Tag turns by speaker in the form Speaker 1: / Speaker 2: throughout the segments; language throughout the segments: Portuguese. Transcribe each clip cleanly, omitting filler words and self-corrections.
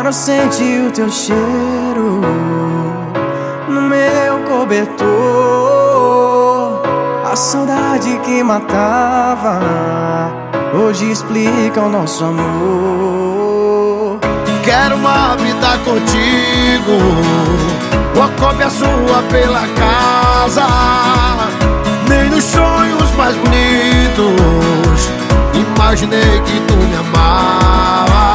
Speaker 1: quero sentir o teu cheiro no meu cobertor. A saudade que matava hoje explica o nosso amor.
Speaker 2: Quero uma vida contigo, uma cópia sua pela casa. Nem nos sonhos mais bonitos imaginei que tu me amava.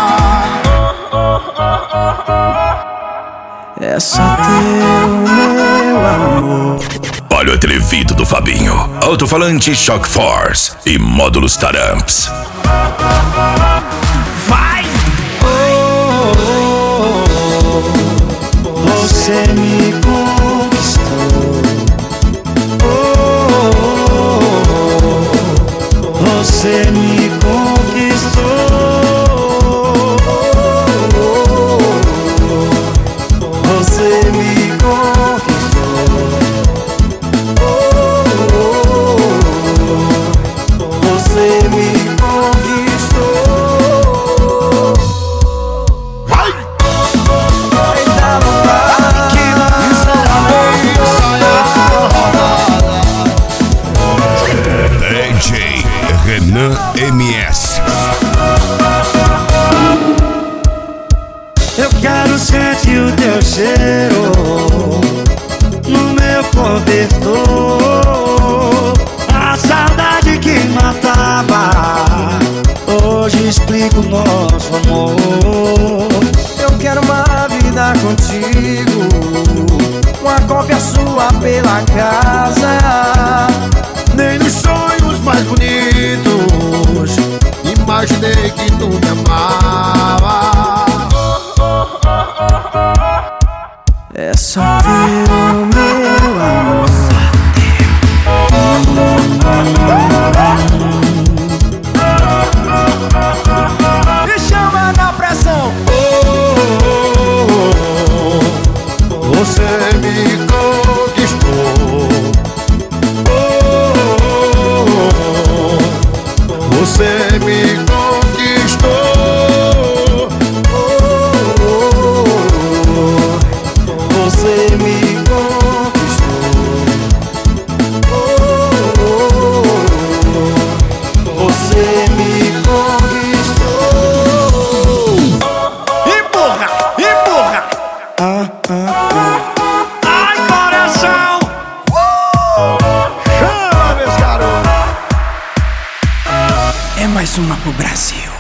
Speaker 1: É só teu, meu amor.
Speaker 3: Olha o atrevido do Fabinho. Alto-falante Shock Force e módulos Taramps.
Speaker 1: Vai! Você me conquistou. Você me conquistou. Você me conquistou. Você me conquistou.
Speaker 2: Vai!
Speaker 3: DJ Renan MS.
Speaker 1: Eu quero sentir o teu cheiro no meu cobertor. A saudade que matava hoje explica o nosso amor. Eu quero uma vida contigo, uma cópia sua pela casa.
Speaker 2: Nem nos sonhos mais bonitos imaginei que tu me amava.
Speaker 1: É só teu, meu amor. Me chama na pressão.
Speaker 2: Você me conquistou. Você me conquistou.
Speaker 1: Você me conquistou. Você me conquistou. Empurra, empurra. Ai, coração.
Speaker 2: Chama, meus garotos.
Speaker 1: É mais uma pro Brasil.